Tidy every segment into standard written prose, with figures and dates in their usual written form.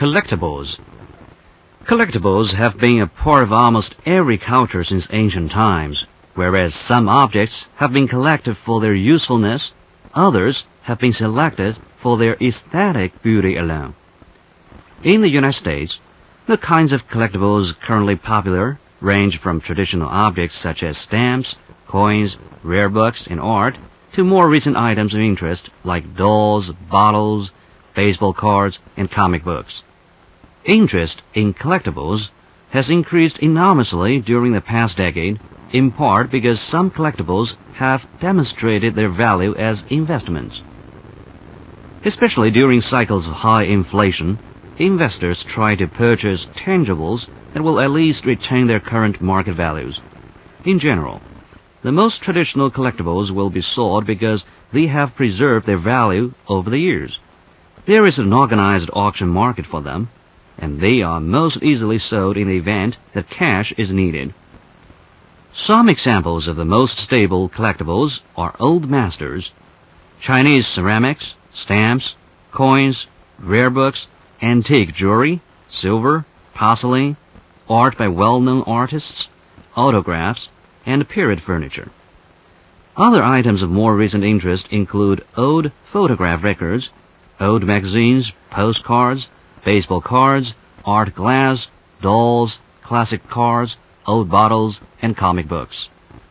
Collectibles. Collectibles have been a part of almost every culture since ancient times. Whereas some objects have been collected for their usefulness, others have been selected for their aesthetic beauty alone. In the United States, the kinds of collectibles currently popular range from traditional objects such as stamps, coins, rare books, and art, to more recent items of interest like dolls, bottles, baseball cards, and comic books. Interest in collectibles has increased enormously during the past decade, in part because some collectibles have demonstrated their value as investments. Especially during cycles of high inflation, investors try to purchase tangibles that will at least retain their current market values. In general, the most traditional collectibles will be sought because they have preserved their value over the years. There is an organized auction market for them, and they are most easily sold in the event that cash is needed. Some examples of the most stable collectibles are old masters, Chinese ceramics, stamps, coins, rare books, antique jewelry, silver, porcelain, art by well-known artists, autographs, and period furniture. Other items of more recent interest include old photograph records, old magazines, postcards, baseball cards, art glass, dolls, classic cars, old bottles, and comic books.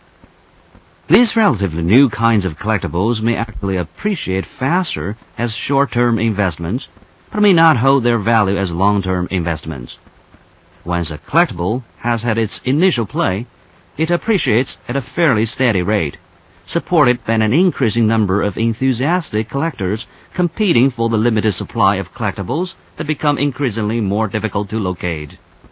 These relatively new kinds of collectibles may actually appreciate faster as short-term investments, but may not hold their value as long-term investments. Once a collectible has had its initial play, it appreciates at a fairly steady rate, supported by an increasing number of enthusiastic collectors competing for the limited supply of collectibles that become increasingly more difficult to locate.